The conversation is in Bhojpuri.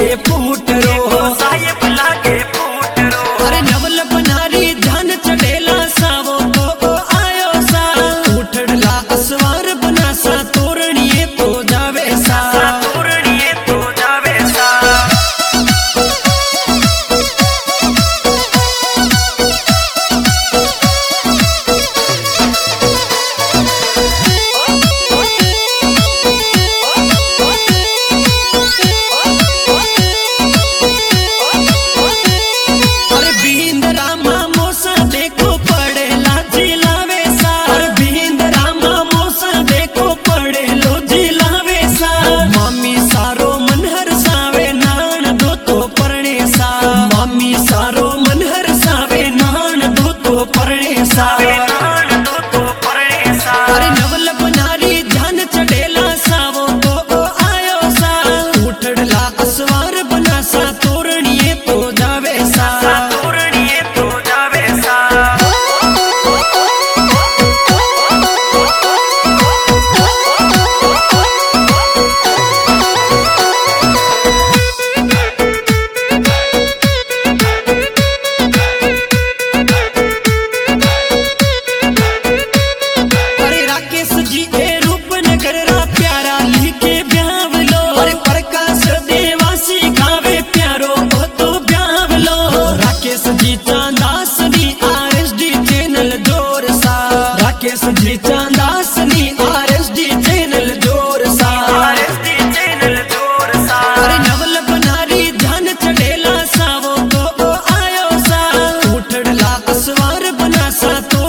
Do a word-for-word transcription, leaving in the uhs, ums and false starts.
लागे फूट रो साहेब लागे फूट रो अरे नवल बनारी ध्यान चढ़ेला सावो तो आयो सा उठड़ला असवार बना सा तोरणिए तो जावे सा तोरणिए तो जावे सा सारो मन हर सावे नान दो तो परणे सा नान दो तो परणे सा अरे नवल बनारी ध्यान चढ़ेला सावो तो आयो सा उठड़ला असवार बना सा तोरणिए तो जावे सा तोरणिए तो जावे सा राकेश जी चांदासनी आरएसडी चैनल जोर सा आरएसडी चैनल जोर सा अरे नवल बनारी ध्यान चढ़ेला सावो तो आयो सा उठड़ला असवार बना सा तो